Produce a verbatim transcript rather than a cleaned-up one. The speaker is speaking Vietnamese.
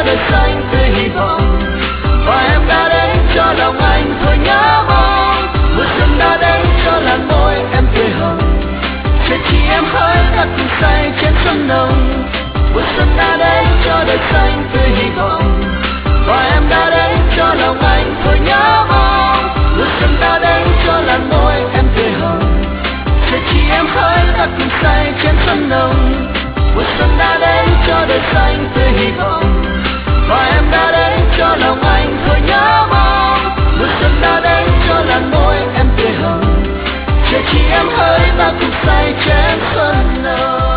đời xanh tươi hy vọng. Và em đã đến cho lòng anh thôi nhớ mong. Mùa xuân đã đến cho làn môi em tươi hồng. Chờ chi em hỡi ta cùng say trên sông nồng. Mùa xuân đã đến cho đời xanh tươi hy vọng. Và em đã đến cho lòng anh thôi nhớ mong. Mùa xuân đã đến cho làn môi em tươi hồng. Chờ chi em hỡi ta cùng say trên sông nồng. Mùa xuân đã đến cho đời xanh tươi hy vọng. Và em đã đến cho lòng anh thôi nhớ mong. Mùa xuân đã đến cho làn môi em tươi hồng. Chờ chi em hỡi ta cùng say trên sân nồng.